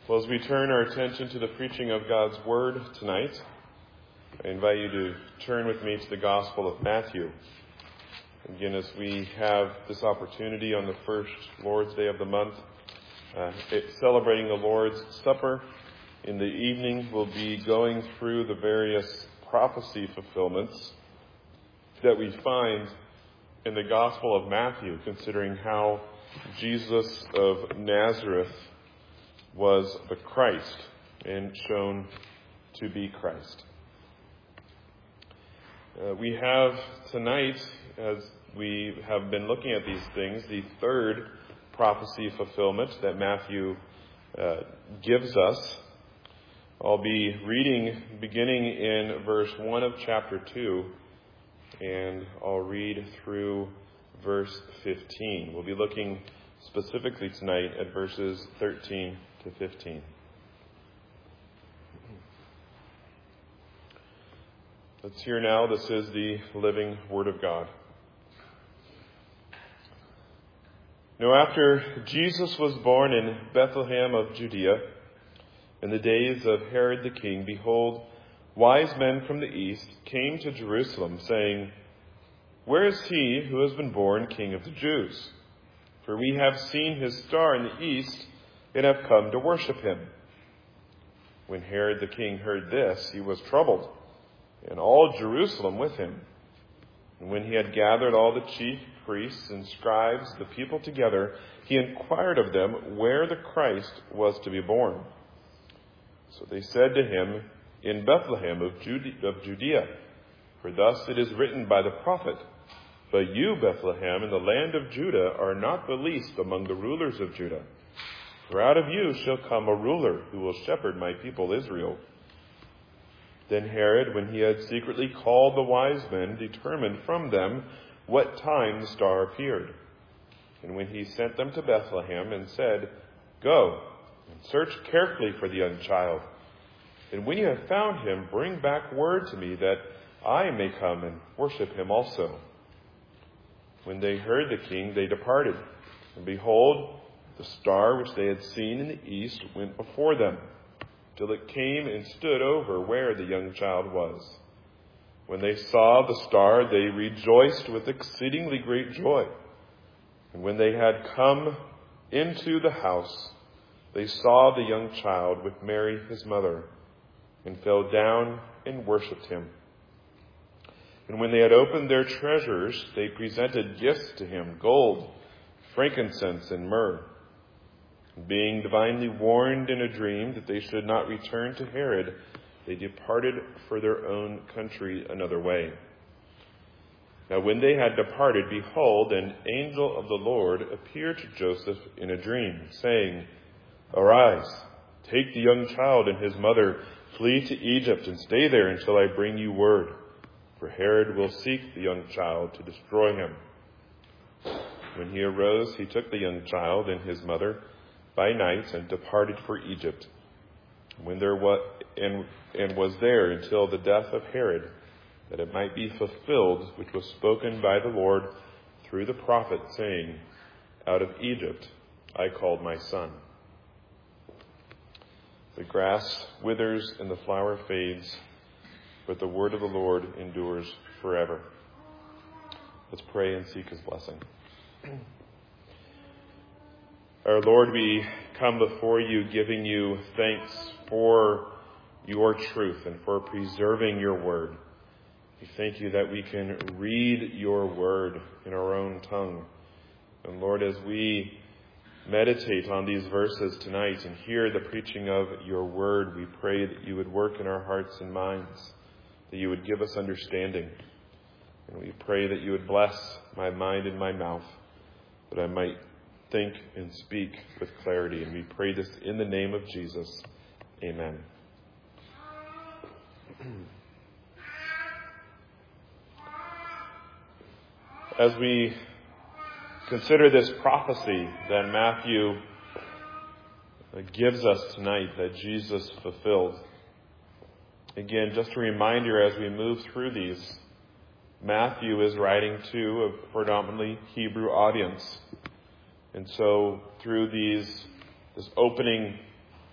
Well, as we turn our attention to the preaching of God's Word tonight, I invite you to turn with me to the Gospel of Matthew. Again, as we have this opportunity on the first Lord's Day of the month, celebrating the Lord's Supper, in the evening we'll be going through the various prophecy fulfillments that we find in the Gospel of Matthew, considering how Jesus of Nazareth was the Christ and shown to be Christ. We have tonight, as we have been looking at these things, the third prophecy fulfillment that Matthew gives us. I'll be reading beginning in verse 1 of chapter 2, and I'll read through verse 15. We'll be looking specifically tonight at verses 13 to 15. Let's hear now. This is the living Word of God. Now, after Jesus was born in Bethlehem of Judea, in the days of Herod the king, behold, wise men from the east came to Jerusalem, saying, "Where is he who has been born King of the Jews? For we have seen his star in the east and have come to worship him." When Herod the king heard this, he was troubled, and all Jerusalem with him. And when he had gathered all the chief priests and scribes, the people together, he inquired of them where the Christ was to be born. So they said to him, "In Bethlehem of Judea, for thus it is written by the prophet, 'But you, Bethlehem, in the land of Judah, are not the least among the rulers of Judah. For out of you shall come a ruler who will shepherd my people Israel.' Then Herod, when he had secretly called the wise men, determined from them what time the star appeared. And when he sent them to Bethlehem and said, 'Go and search carefully for the young child. And when you have found him, bring back word to me that I may come and worship him also.' When they heard the king, they departed. And behold, the star which they had seen in the east went before them, till it came and stood over where the young child was. When they saw the star, they rejoiced with exceedingly great joy. And when they had come into the house, they saw the young child with Mary his mother, and fell down and worshipped him. And when they had opened their treasures, they presented gifts to him, gold, frankincense, and myrrh. Being divinely warned in a dream that they should not return to Herod, they departed for their own country another way. Now when they had departed, behold, an angel of the Lord appeared to Joseph in a dream, saying, 'Arise, take the young child and his mother, flee to Egypt, and stay there until I bring you word. For Herod will seek the young child to destroy him.' When he arose, he took the young child and his mother by night and departed for Egypt, when there was and was there until the death of Herod, that it might be fulfilled which was spoken by the Lord through the prophet, saying, 'Out of Egypt I called my son.'" The grass withers and the flower fades, but the word of the Lord endures forever. Let's pray and seek his blessing. Our Lord, we come before you giving you thanks for your truth and for preserving your word. We thank you that we can read your word in our own tongue. And Lord, as we meditate on these verses tonight and hear the preaching of your word, we pray that you would work in our hearts and minds, that you would give us understanding. And we pray that you would bless my mind and my mouth, that I might think and speak with clarity. And we pray this in the name of Jesus. Amen. As we consider this prophecy that Matthew gives us tonight that Jesus fulfilled, again, just a reminder as we move through these, Matthew is writing to a predominantly Hebrew audience. And so through this opening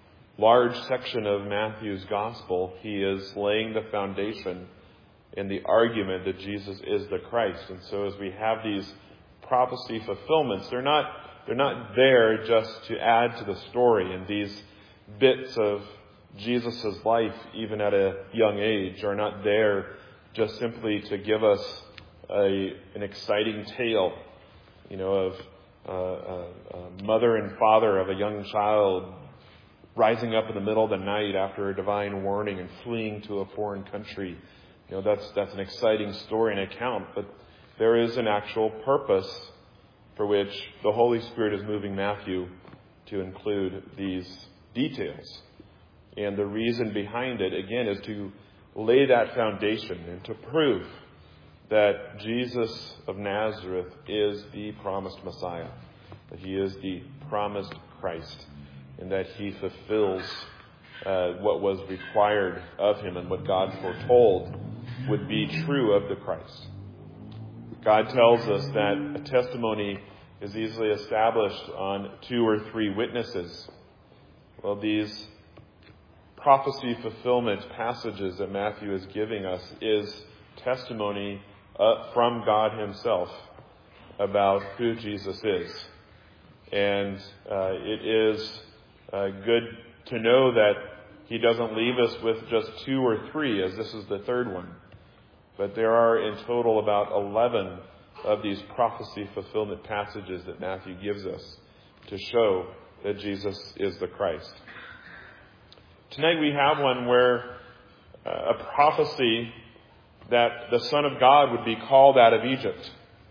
large section of Matthew's gospel, he is laying the foundation in the argument that Jesus is the Christ. And so as we have these prophecy fulfillments, they're not there just to add to the story. And these bits of Jesus' life, even at a young age, are not there just simply to give us an exciting tale, of a mother and father of a young child rising up in the middle of the night after a divine warning and fleeing to a foreign country. That's an exciting story and account, but there is an actual purpose for which the Holy Spirit is moving Matthew to include these details. And the reason behind it, again, is to lay that foundation and to prove that Jesus of Nazareth is the promised Messiah, that he is the promised Christ, and that he fulfills what was required of him and what God foretold would be true of the Christ. God tells us that a testimony is easily established on 2 or 3 witnesses. Well, these prophecy fulfillment passages that Matthew is giving us is testimony from God himself about who Jesus is. And it is good to know that he doesn't leave us with just 2 or 3, as this is the 3rd one. But there are in total about 11 of these prophecy fulfillment passages that Matthew gives us to show that Jesus is the Christ. Tonight we have one where a prophecy that the Son of God would be called out of Egypt.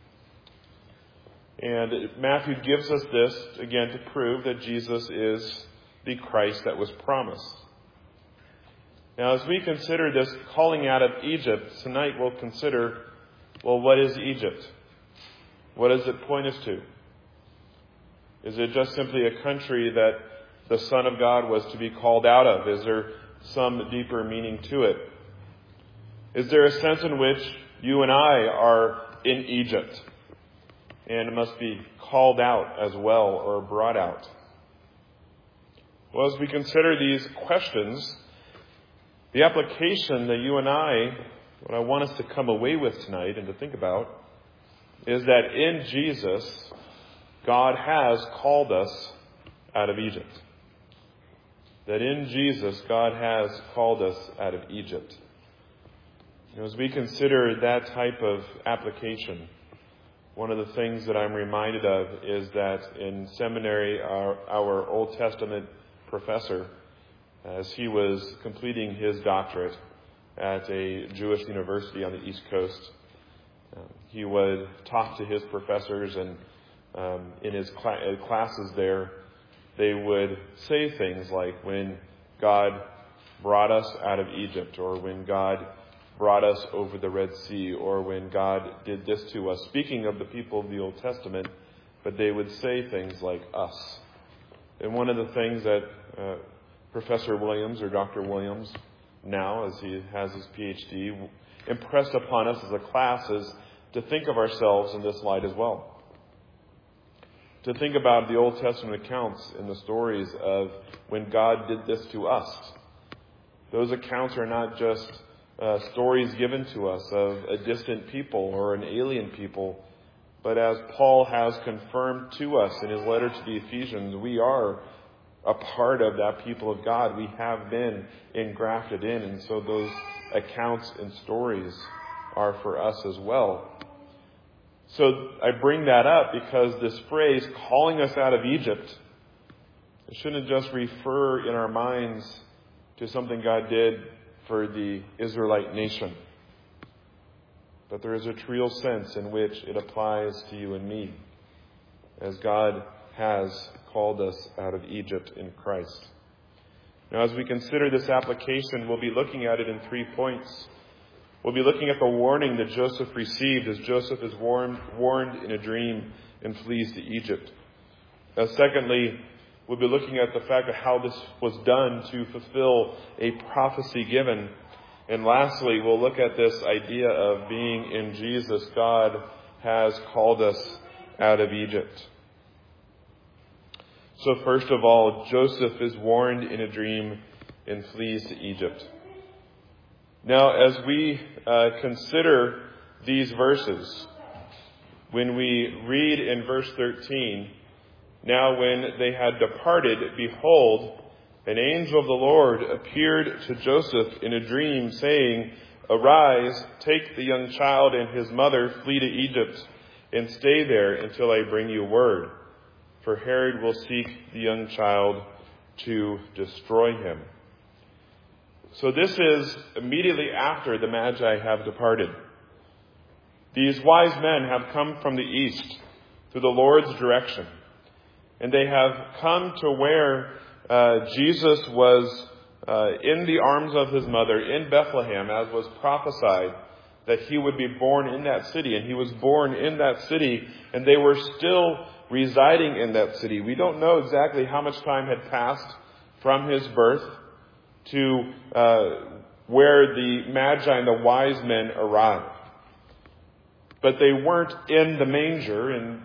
And Matthew gives us this, again, to prove that Jesus is the Christ that was promised. Now, as we consider this calling out of Egypt, tonight we'll consider, what is Egypt? What does it point us to? Is it just simply a country that the Son of God was to be called out of? Is there some deeper meaning to it? Is there a sense in which you and I are in Egypt and must be called out as well or brought out? Well, as we consider these questions, the application that you and I, what I want us to come away with tonight and to think about, is that in Jesus, God has called us out of Egypt. That in Jesus, God has called us out of Egypt. As we consider that type of application, one of the things that I'm reminded of is that in seminary, our Old Testament professor, as he was completing his doctorate at a Jewish university on the East Coast, he would talk to his professors, and in his classes there, they would say things like, when God brought us out of Egypt, or when God brought us over the Red Sea, or when God did this to us, speaking of the people of the Old Testament, but they would say things like us. And one of the things that Professor Williams, or Dr. Williams, now, as he has his PhD, impressed upon us as a class is to think of ourselves in this light as well. To think about the Old Testament accounts and the stories of when God did this to us. Those accounts are not just stories given to us of a distant people or an alien people, but as Paul has confirmed to us in his letter to the Ephesians, we are a part of that people of God. We have been engrafted in, and so those accounts and stories are for us as well. So I bring that up because this phrase, calling us out of Egypt, it shouldn't just refer in our minds to something God did for the Israelite nation. But there is a real sense in which it applies to you and me, as God has called us out of Egypt in Christ. Now, as we consider this application, we'll be looking at it in 3 points. We'll be looking at the warning that Joseph received as Joseph is warned in a dream and flees to Egypt. Secondly, we'll be looking at the fact of how this was done to fulfill a prophecy given. And lastly, we'll look at this idea of being in Jesus. God has called us out of Egypt. So first of all, Joseph is warned in a dream and flees to Egypt. Now, as we consider these verses, when we read in verse 13, now when they had departed, behold, an angel of the Lord appeared to Joseph in a dream, saying, Arise, take the young child and his mother, flee to Egypt, and stay there until I bring you word. For Herod will seek the young child to destroy him. So this is immediately after the Magi have departed. These wise men have come from the east through the Lord's direction. And they have come to where Jesus was in the arms of his mother in Bethlehem, as was prophesied that he would be born in that city. And he was born in that city, and they were still residing in that city. We don't know exactly how much time had passed from his birth to where the Magi and the wise men arrived. But they weren't in the manger, and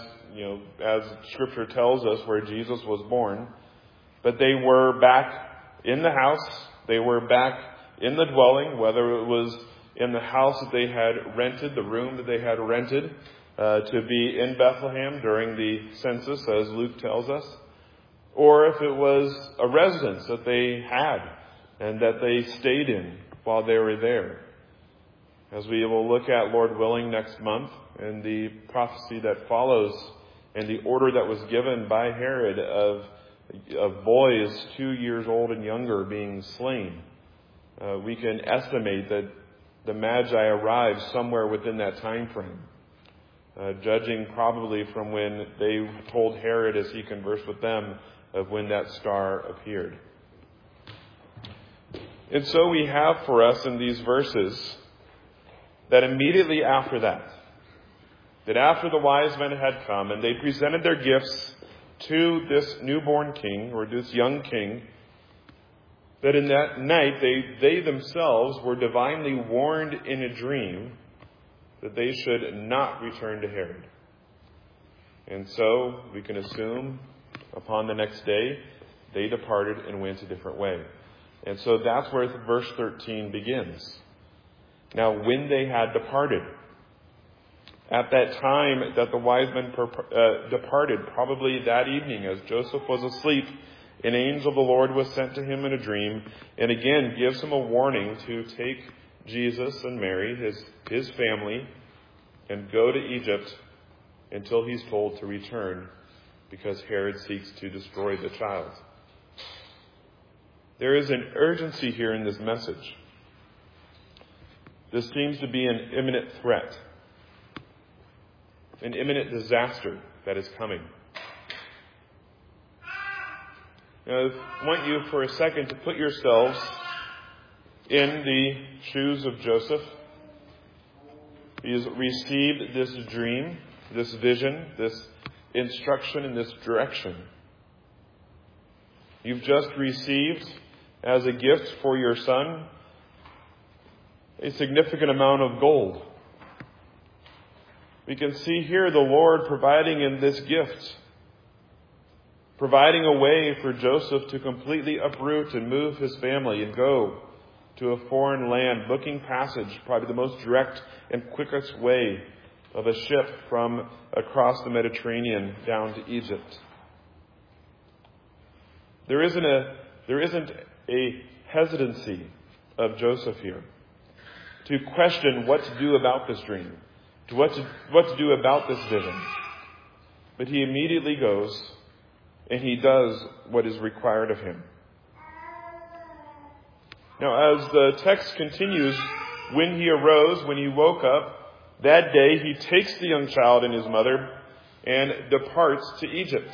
as Scripture tells us, where Jesus was born. But they were back in the house. They were back in the dwelling, whether it was in the house that they had rented, the room that they had rented to be in Bethlehem during the census, as Luke tells us, or if it was a residence that they had and that they stayed in while they were there. As we will look at, Lord willing, next month, and the prophecy that follows, and the order that was given by Herod of boys 2 years old and younger being slain, we can estimate that the Magi arrived somewhere within that time frame, judging probably from when they told Herod as he conversed with them of when that star appeared. And so we have for us in these verses that immediately after that after the wise men had come and they presented their gifts to this newborn king, or this young king, that in that night they themselves were divinely warned in a dream that they should not return to Herod. And so we can assume upon the next day they departed and went a different way. And so that's where verse 13 begins. Now, when they had departed, at that time that the wise men departed, probably that evening as Joseph was asleep, an angel of the Lord was sent to him in a dream, and again gives him a warning to take Jesus and Mary, his family, and go to Egypt until he's told to return, because Herod seeks to destroy the child. There is an urgency here in this message. This seems to be an imminent threat, an imminent disaster that is coming. Now, I want you for a second to put yourselves in the shoes of Joseph. He has received this dream, this vision, this instruction, and this direction. You've just received, as a gift for your son, a significant amount of gold. We can see here the Lord providing in this gift, providing a way for Joseph to completely uproot and move his family and go to a foreign land, booking passage, probably the most direct and quickest way of a ship from across the Mediterranean down to Egypt. There isn't a hesitancy of Joseph here to question what to do about this dream, to what to do about this vision. But he immediately goes and he does what is required of him. Now, as the text continues, when he arose, when he woke up, that day he takes the young child and his mother and departs to Egypt.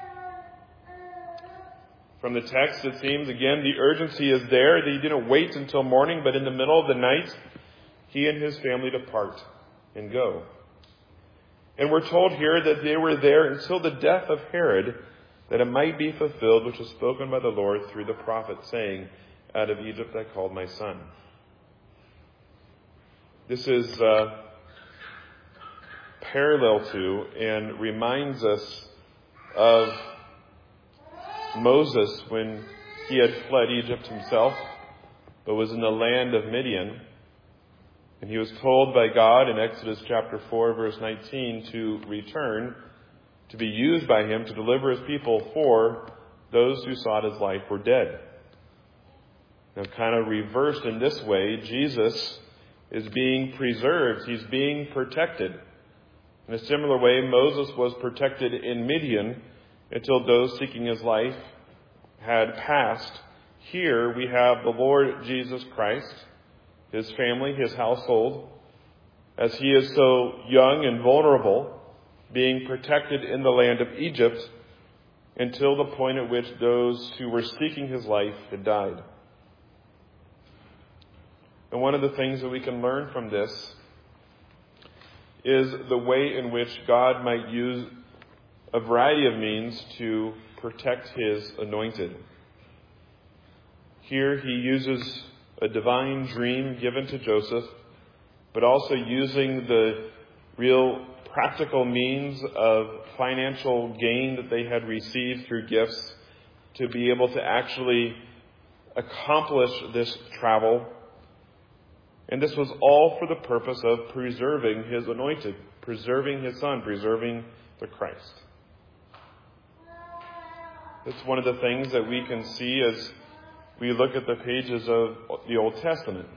From the text, it seems, again, the urgency is there. He didn't wait until morning, but in the middle of the night, he and his family depart and go. And we're told here that they were there until the death of Herod, that it might be fulfilled, which was spoken by the Lord through the prophet, saying, "Out of Egypt I called my son." This is parallel to and reminds us of Moses when he had fled Egypt himself, but was in the land of Midian. And he was told by God in Exodus chapter 4, verse 19, to return, to be used by him to deliver his people, for those who sought his life were dead. Now, kind of reversed in this way, Jesus is being preserved. He's being protected. In a similar way, Moses was protected in Midian until those seeking his life had passed. Here we have the Lord Jesus Christ, his family, his household, as he is so young and vulnerable, being protected in the land of Egypt until the point at which those who were seeking his life had died. And one of the things that we can learn from this is the way in which God might use a variety of means to protect his anointed. Here he uses a divine dream given to Joseph, but also using the real practical means of financial gain that they had received through gifts to be able to actually accomplish this travel. And this was all for the purpose of preserving his anointed, preserving his son, preserving the Christ. It's one of the things that we can see as we look at the pages of the Old Testament.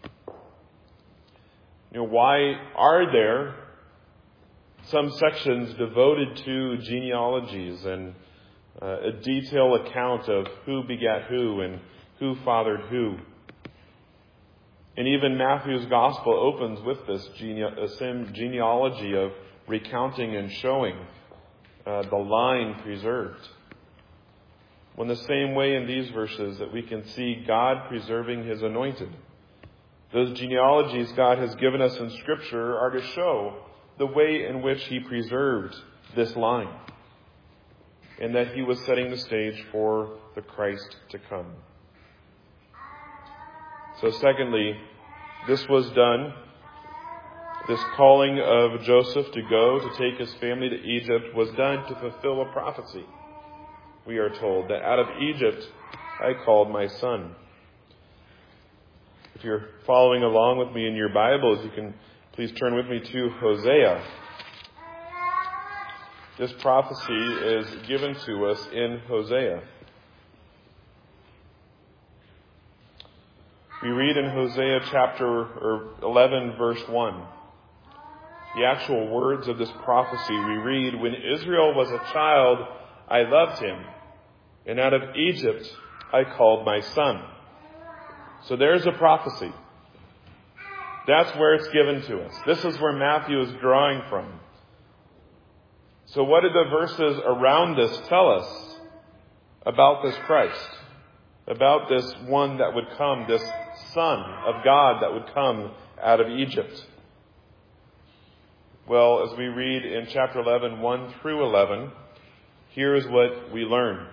Why are there some sections devoted to genealogies and a detailed account of who begat who and who fathered who? And even Matthew's Gospel opens with this genealogy of recounting and showing the line preserved. Well, in the same way in these verses that we can see God preserving his anointed. Those genealogies God has given us in Scripture are to show the way in which he preserved this line, and that he was setting the stage for the Christ to come. So secondly, this was done, this calling of Joseph to go to take his family to Egypt was done to fulfill a prophecy. We are told that out of Egypt I called my son. If you're following along with me in your Bibles, you can please turn with me to Hosea. This prophecy is given to us in Hosea. We read in Hosea chapter 11, verse 1. The actual words of this prophecy, we read, "When Israel was a child, I loved him, and out of Egypt I called my son." So there's a prophecy. That's where it's given to us. This is where Matthew is drawing from. So what did the verses around this tell us about this Christ? About this one that would come, this Son of God that would come out of Egypt? Well, as we read in chapter 11, 1 through 11, here is what we learn.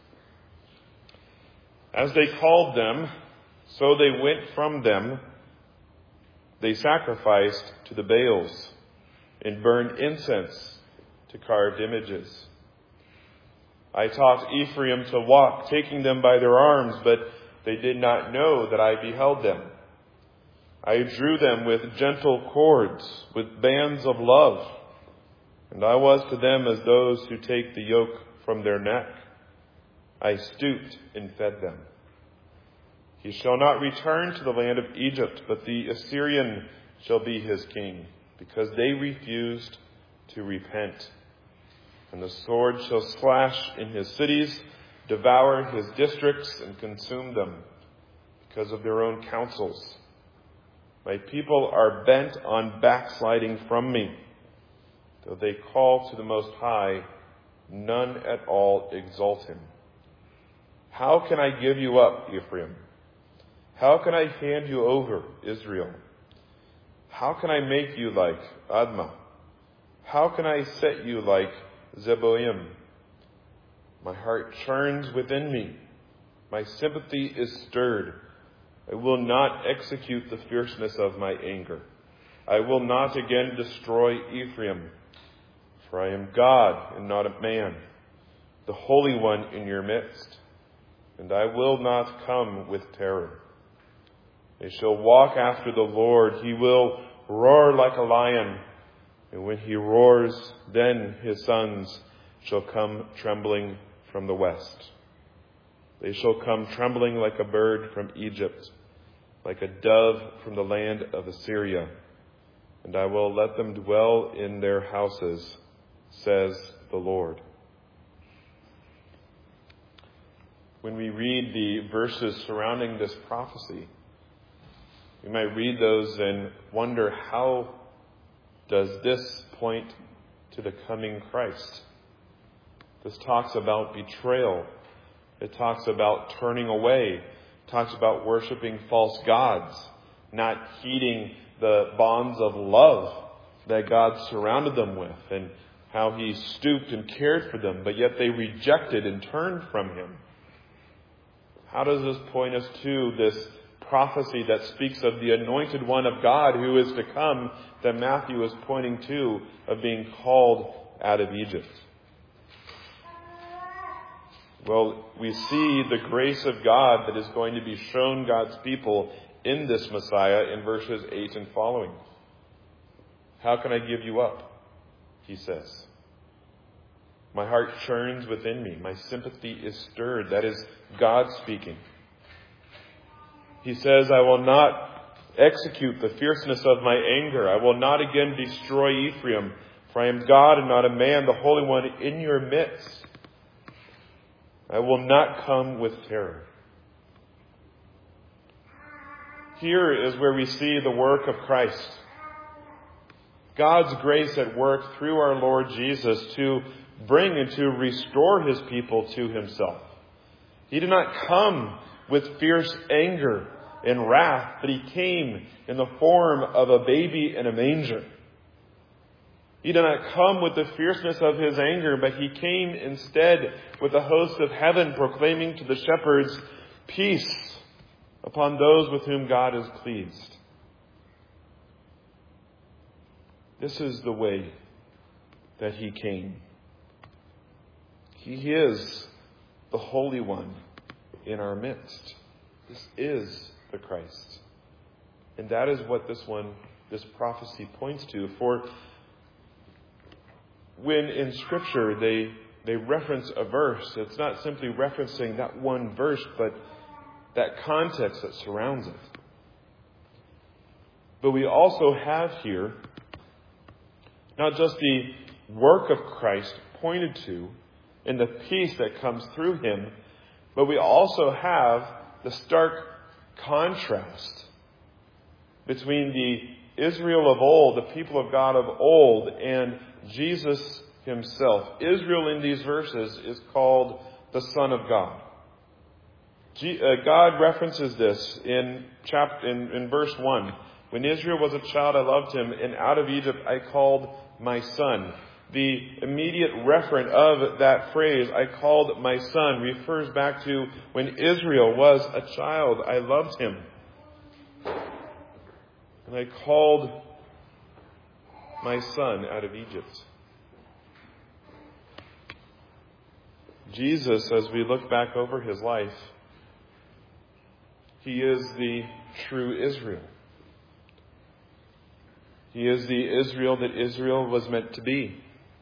As they called them, so they went from them. They sacrificed to the Baals and burned incense to carved images. I taught Ephraim to walk, taking them by their arms, but they did not know that I beheld them. I drew them with gentle cords, with bands of love, and I was to them as those who take the yoke from their neck. I stooped and fed them. He shall not return to the land of Egypt, but the Assyrian shall be his king, because they refused to repent. And the sword shall slash in his cities, devour his districts, and consume them because of their own counsels. My people are bent on backsliding from me. Though they call to the Most High, none at all exalt him. How can I give you up, Ephraim? How can I hand you over, Israel? How can I make you like Admah? How can I set you like Zeboim? My heart churns within me. My sympathy is stirred. I will not execute the fierceness of my anger. I will not again destroy Ephraim. For I am God and not a man, the Holy One in your midst, and I will not come with terror. They shall walk after the Lord. He will roar like a lion, and when he roars, then his sons shall come trembling from the west. They shall come trembling like a bird from Egypt, like a dove from the land of Assyria. And I will let them dwell in their houses, says the Lord. When we read the verses surrounding this prophecy, we might read those and wonder, how does this point to the coming Christ? This talks about betrayal. It talks about turning away. It talks about worshiping false gods, not heeding the bonds of love that God surrounded them with, and how he stooped and cared for them, but yet they rejected and turned from him. How does this point us to this prophecy that speaks of the anointed one of God who is to come, that Matthew is pointing to, of being called out of Egypt? Well, we see the grace of God that is going to be shown God's people in this Messiah in verses 8 and following. How can I give you up? He says. My heart churns within me. My sympathy is stirred. That is God speaking. He says, I will not execute the fierceness of my anger. I will not again destroy Ephraim, for I am God and not a man, the Holy One in your midst. I will not come with terror. Here is where we see the work of Christ. God's grace at work through our Lord Jesus to bring and to restore his people to himself. He did not come with fierce anger and wrath, but he came in the form of a baby in a manger. He did not come with the fierceness of his anger, but he came instead with the host of heaven proclaiming to the shepherds, peace upon those with whom God is pleased. This is the way that he came. He is the Holy One in our midst. This is the Christ. And that is what this prophecy points to. For when in Scripture they reference a verse, it's not simply referencing that one verse, but that context that surrounds it. But we also have here not just the work of Christ pointed to and the peace that comes through him, but we also have the stark contrast between the Israel of old, the people of God of old, and Jesus himself. Israel in these verses is called the Son of God. God references this in verse 1. When Israel was a child, I loved him, and out of Egypt I called my son. The immediate referent of that phrase, I called my son, refers back to when Israel was a child, I loved him. And I called my son out of Egypt. Jesus, as we look back over his life, he is the true Israel. He is the Israel that Israel was meant to be.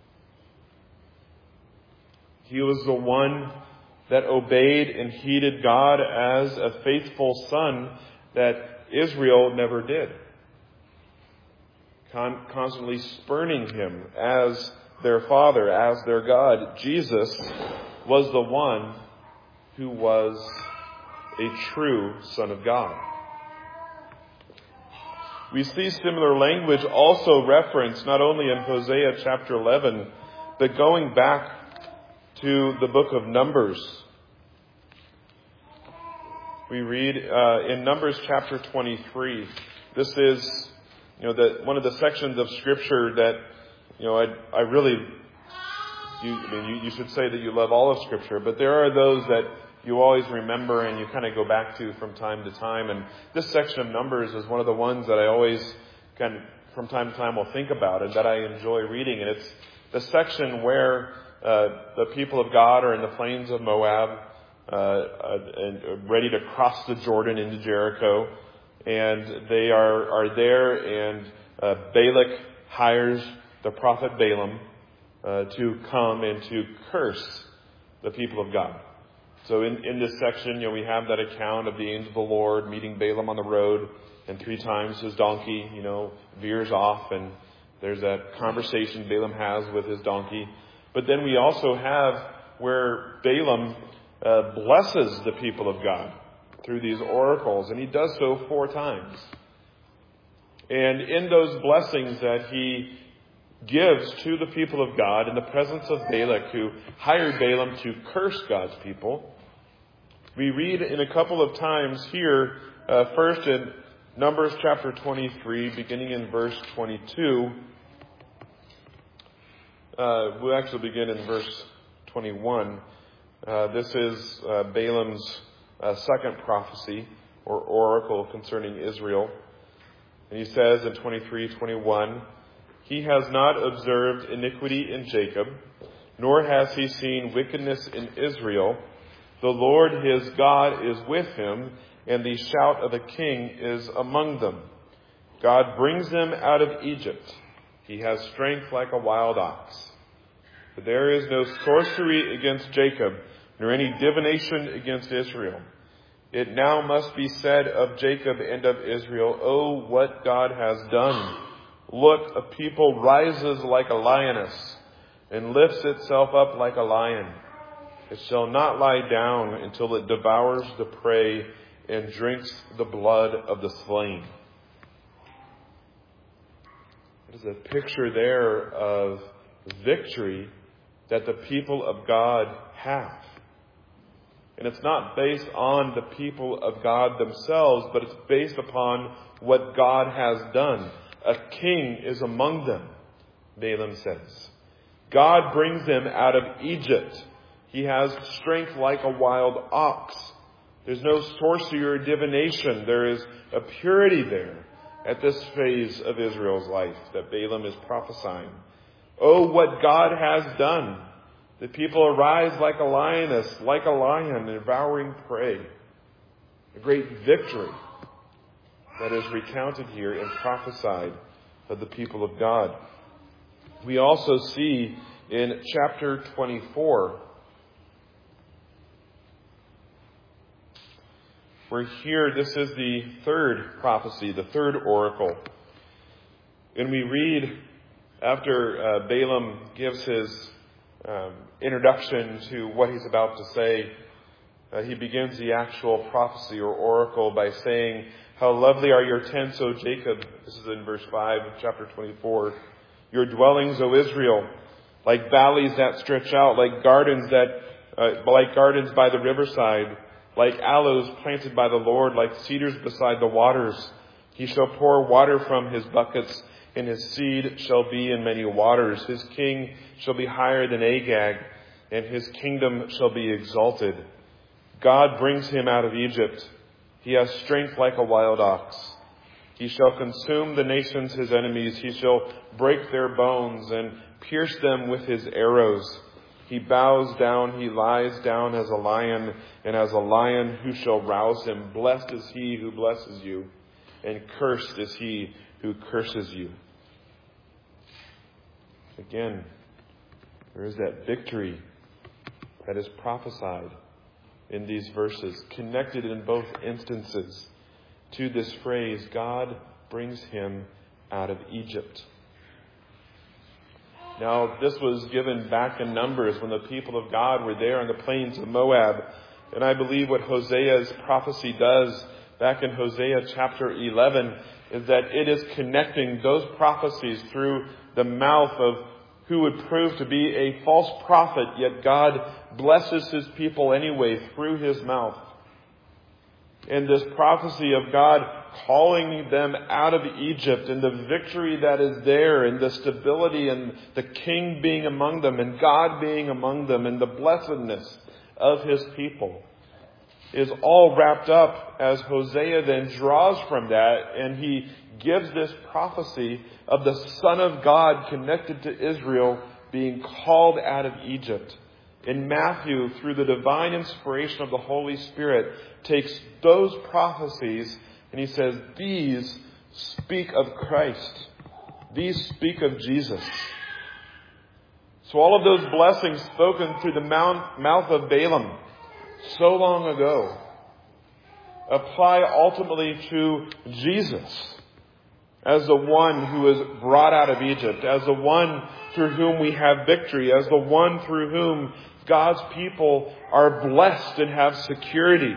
He was the one that obeyed and heeded God as a faithful son that Israel never did. Constantly spurning him as their father, as their God. Jesus was the one who was a true Son of God. We see similar language also referenced not only in Hosea chapter 11, but going back to the book of Numbers. We read in Numbers chapter 23. This is, one of the sections of Scripture that, I really, you should say that you love all of Scripture, but there are those that you always remember and you kind of go back to from time to time. And this section of Numbers is one of the ones that I always from time to time will think about and that I enjoy reading. And it's the section where the people of God are in the plains of Moab, and ready to cross the Jordan into Jericho. And they are there, and Balak hires the prophet Balaam to come and to curse the people of God. So in this section, we have that account of the angel of the Lord meeting Balaam on the road, and 3 times his donkey, veers off, and there's that conversation Balaam has with his donkey. But then we also have where Balaam blesses the people of God through these oracles, and he does so 4 times. And in those blessings that he gives to the people of God in the presence of Balak, who hired Balaam to curse God's people, we read in a couple of times here, first in Numbers chapter 23, beginning in verse 22. We'll actually begin in verse 21. This is Balaam's second prophecy or oracle concerning Israel. And he says in 23:21, "He has not observed iniquity in Jacob, nor has he seen wickedness in Israel. The Lord his God is with him, and the shout of a king is among them. God brings them out of Egypt. He has strength like a wild ox. But there is no sorcery against Jacob, nor any divination against Israel. It now must be said of Jacob and of Israel, oh, what God has done. Look, a people rises like a lioness and lifts itself up like a lion. It shall not lie down until it devours the prey and drinks the blood of the slain." There's a picture there of victory that the people of God have. And it's not based on the people of God themselves, but it's based upon what God has done. A king is among them, Balaam says. God brings them out of Egypt. He has strength like a wild ox. There's no sorcery or divination. There is a purity there at this phase of Israel's life that Balaam is prophesying. Oh, what God has done. The people arise like a lioness, like a lion, devouring prey. A great victory that is recounted here and prophesied of the people of God. We also see in chapter 24, where here, this is the third prophecy, the third oracle. And we read, after Balaam gives his introduction to what he's about to say, he begins the actual prophecy or oracle by saying, "How lovely are your tents, O Jacob." This is in verse 5 of chapter 24. "Your dwellings, O Israel, like valleys that stretch out, like gardens by the riverside, like aloes planted by the Lord, like cedars beside the waters. He shall pour water from his buckets, and his seed shall be in many waters. His king shall be higher than Agag, and his kingdom shall be exalted. God brings him out of Egypt. He has strength like a wild ox. He shall consume the nations his enemies. He shall break their bones and pierce them with his arrows. He bows down, he lies down as a lion, and as a lion who shall rouse him? Blessed is he who blesses you, and cursed is he who curses you." Again, there is that victory that is prophesied in these verses, connected in both instances to this phrase, God brings him out of Egypt. Now, this was given back in Numbers when the people of God were there on the plains of Moab. And I believe what Hosea's prophecy does back in Hosea chapter 11 is that it is connecting those prophecies through the mouth of who would prove to be a false prophet, yet God blesses his people anyway through his mouth. And this prophecy of God calling them out of Egypt, and the victory that is there, and the stability, and the king being among them, and God being among them, and the blessedness of his people, is all wrapped up as Hosea then draws from that, and he gives this prophecy of the Son of God connected to Israel being called out of Egypt. And Matthew, through the divine inspiration of the Holy Spirit, takes those prophecies and he says, these speak of Christ. These speak of Jesus. So all of those blessings spoken through the mouth of Balaam so long ago apply ultimately to Jesus as the one who was brought out of Egypt, as the one through whom we have victory, as the one through whom God's people are blessed and have security.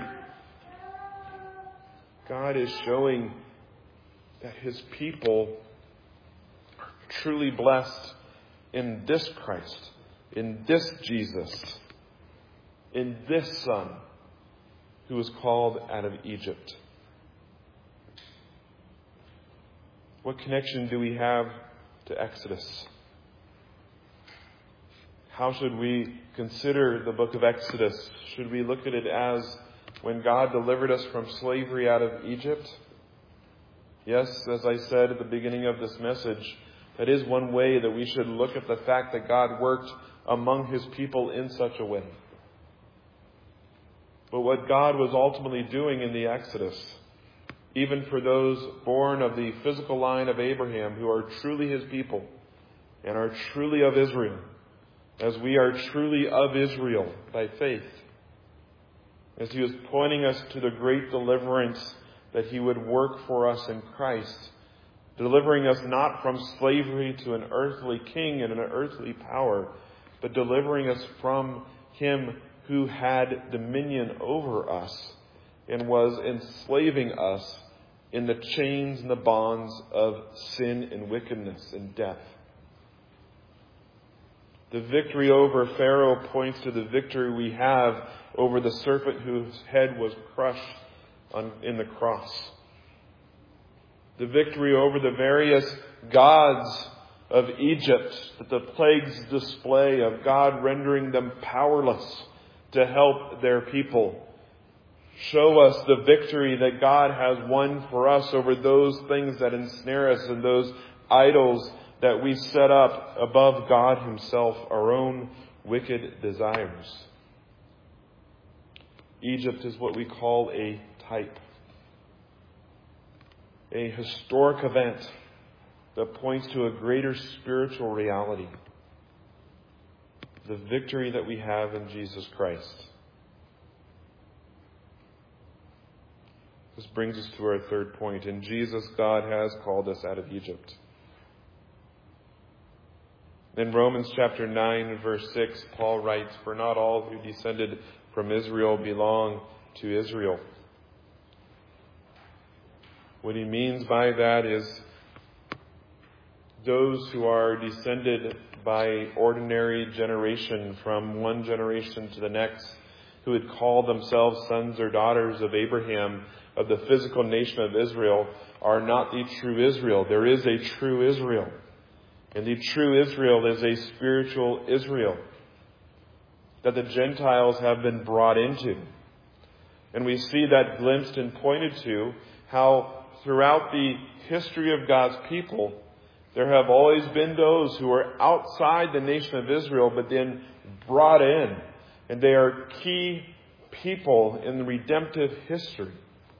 God is showing that His people are truly blessed in this Christ, in this Jesus, in this Son who was called out of Egypt. What connection do we have to Exodus? How should we consider the book of Exodus? Should we look at it as when God delivered us from slavery out of Egypt? Yes, as I said at the beginning of this message, that is one way that we should look at the fact that God worked among His people in such a way. But what God was ultimately doing in the Exodus, even for those born of the physical line of Abraham who are truly His people and are truly of Israel, as we are truly of Israel by faith, as He was pointing us to the great deliverance that He would work for us in Christ, delivering us not from slavery to an earthly king and an earthly power, but delivering us from him who had dominion over us and was enslaving us in the chains and the bonds of sin and wickedness and death. The victory over Pharaoh points to the victory we have over the serpent whose head was crushed in the cross. The victory over the various gods of Egypt that the plagues display of God rendering them powerless to help their people. Show us the victory that God has won for us over those things that ensnare us and those idols that we set up above God Himself, our own wicked desires. Egypt is what we call a type, a historic event that points to a greater spiritual reality, the victory that we have in Jesus Christ. This brings us to our third point. In Jesus, God has called us out of Egypt. In Romans chapter 9, verse 6, Paul writes, "For not all who descended from Israel belong to Israel." What he means by that is those who are descended by ordinary generation from one generation to the next, who would call themselves sons or daughters of Abraham, of the physical nation of Israel, are not the true Israel. There is a true Israel. And the true Israel is a spiritual Israel that the Gentiles have been brought into. And we see that glimpsed and pointed to how throughout the history of God's people, there have always been those who are outside the nation of Israel, but then brought in. And they are key people in the redemptive history.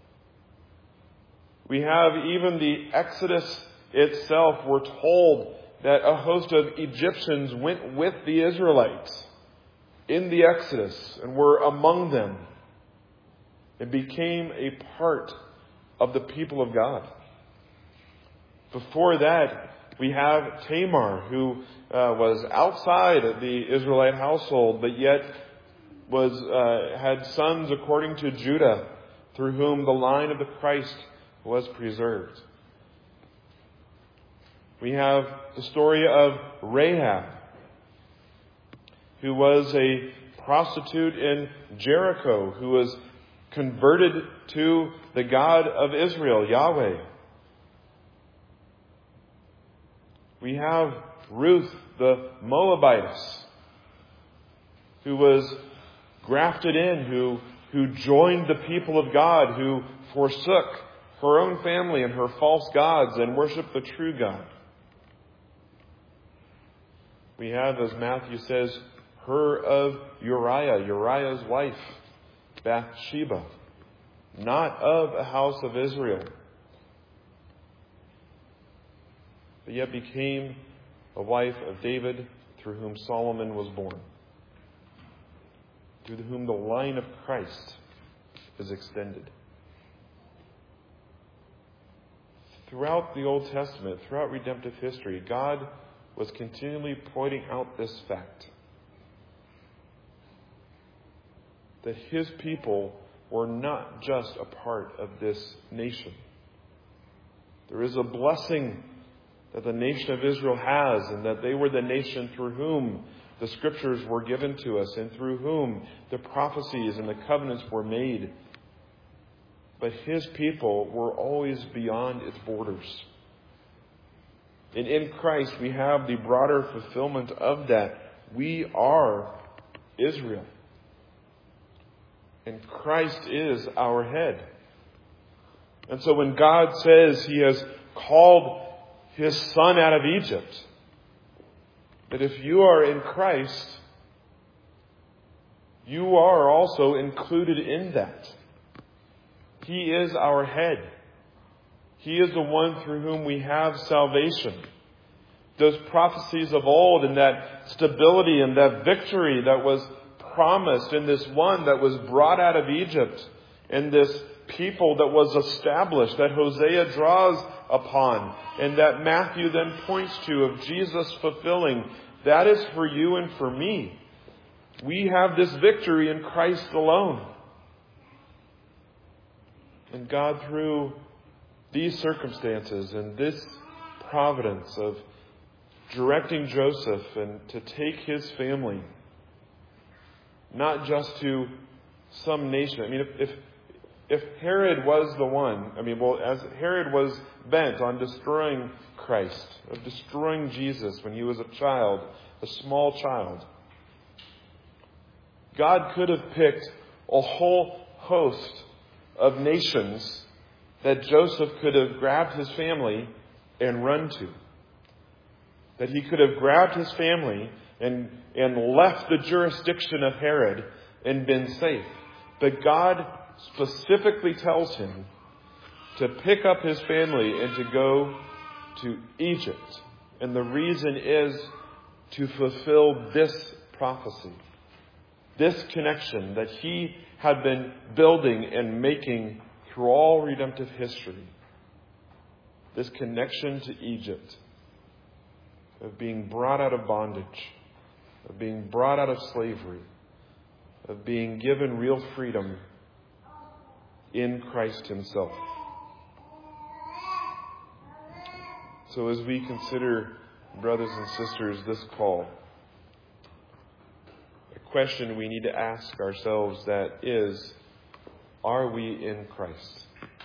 We have even the Exodus itself. We're told that a host of Egyptians went with the Israelites in the Exodus and were among them and became a part of the people of God. Before that, we have Tamar, who was outside of the Israelite household, but yet had sons according to Judah, through whom the line of the Christ was preserved. We have the story of Rahab, who was a prostitute in Jericho, who was converted to the God of Israel, Yahweh. We have Ruth the Moabitess, who was grafted in, who joined the people of God, who forsook her own family and her false gods and worshiped the true God. We have, as Matthew says, her of Uriah, Uriah's wife, Bathsheba, not of a house of Israel, but yet became a wife of David, through whom Solomon was born, through whom the line of Christ is extended. Throughout the Old Testament, throughout redemptive history, God was continually pointing out this fact, that His people were not just a part of this nation. There is a blessing that the nation of Israel has, and that they were the nation through whom the Scriptures were given to us, and through whom the prophecies and the covenants were made. But His people were always beyond its borders. And in Christ we have the broader fulfillment of that. We are Israel. And Christ is our head. And so when God says He has called His Son out of Egypt, that if you are in Christ, you are also included in that. He is our head. He is the one through whom we have salvation. Those prophecies of old, and that stability and that victory that was promised in this one that was brought out of Egypt, and this people that was established, that Hosea draws upon, and that Matthew then points to, of Jesus fulfilling, that is for you and for me. We have this victory in Christ alone. And God, through these circumstances and this providence of directing Joseph and to take his family, not just to some nation. I mean, if Herod was the one, as Herod was bent on destroying Christ, of destroying Jesus when he was a child, a small child, God could have picked a whole host of nations that Joseph could have grabbed his family and run to. That he could have grabbed his family and left the jurisdiction of Herod and been safe. But God specifically tells him to pick up his family and to go to Egypt. And the reason is to fulfill this prophecy, this connection that he had been building and making through all redemptive history. This connection to Egypt, of being brought out of bondage, of being brought out of slavery, of being given real freedom in Christ Himself. So as we consider, brothers and sisters, this call, a question we need to ask ourselves, that is, are we in Christ?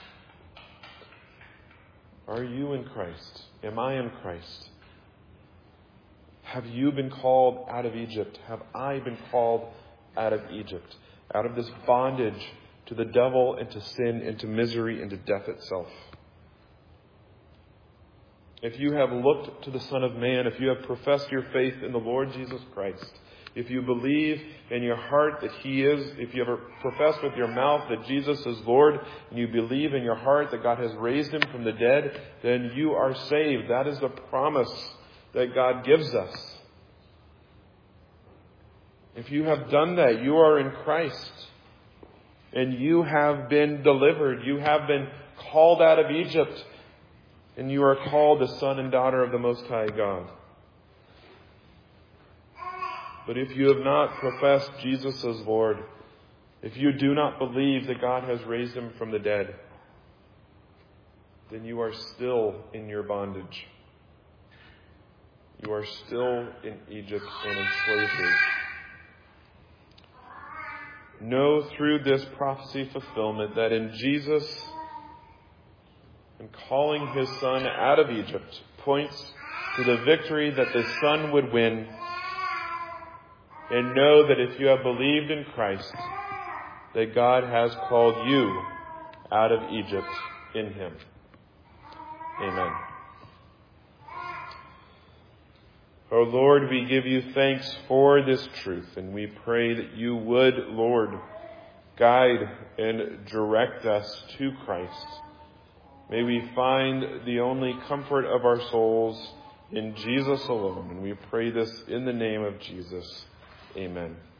Are you in Christ? Am I in Christ? Have you been called out of Egypt? Have I been called out of Egypt? Out of this bondage to the devil and to sin and to misery and to death itself. If you have looked to the Son of Man, if you have professed your faith in the Lord Jesus Christ, if you believe in your heart that He is, if you ever profess with your mouth that Jesus is Lord, and you believe in your heart that God has raised Him from the dead, then you are saved. That is the promise that God gives us. If you have done that, you are in Christ. And you have been delivered. You have been called out of Egypt. And you are called the son and daughter of the Most High God. But if you have not professed Jesus as Lord, if you do not believe that God has raised Him from the dead, then you are still in your bondage. You are still in Egypt and in slavery. Know through this prophecy fulfillment that in Jesus, in calling His Son out of Egypt, points to the victory that the Son would win. And know that if you have believed in Christ, that God has called you out of Egypt in Him. Amen. O Lord, we give you thanks for this truth, and we pray that you would, Lord, guide and direct us to Christ. May we find the only comfort of our souls in Jesus alone, and we pray this in the name of Jesus. Amen.